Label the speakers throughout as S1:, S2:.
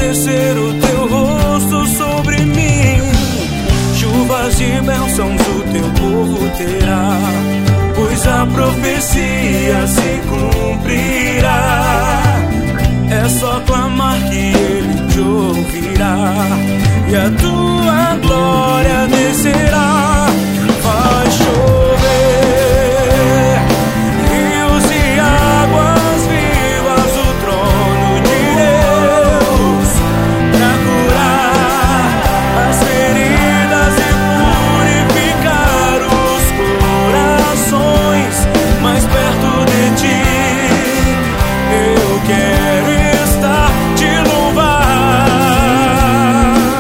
S1: resplandecer o teu rosto sobre mim. Chuvas de bênçãos o teu povo terá, pois a profecia se cumprirá. É só clamar que ele te ouvirá, e a tua glória descerá. Vai chover rios e águas vivas, o trono de Deus, pra curar as feridas e purificar os corações mais perto de ti. Eu quero estar te louvar.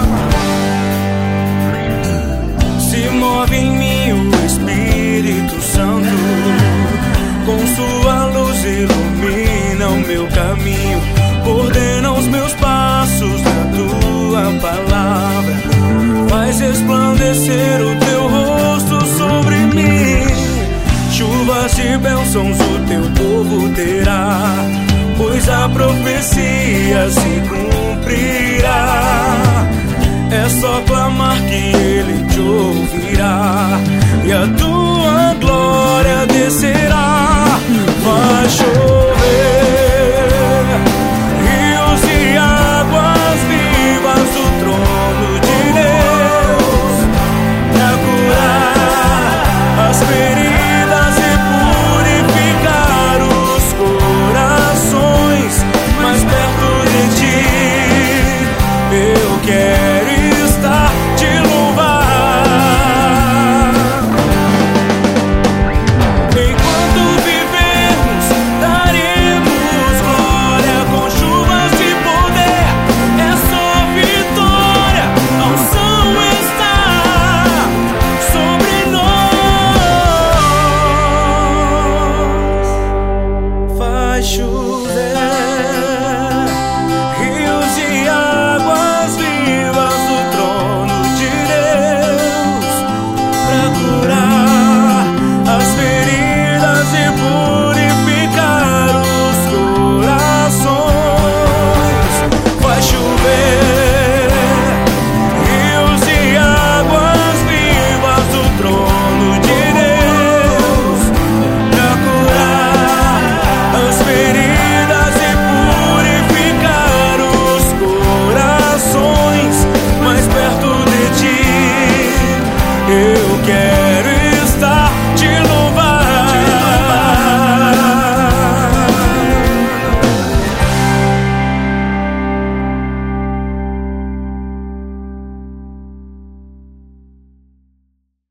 S1: Se move em mim o Espírito Santo, com sua luz ilumina o meu caminho, ordena os meus passos na tua palavra, faz resplandecer o teu rosto sobre mim. Chuvas de bênçãos o teu povo terá, pois a profecia se cumprirá. É só clamar que ele te ouvirá, e a tua glória descerá. Vai chover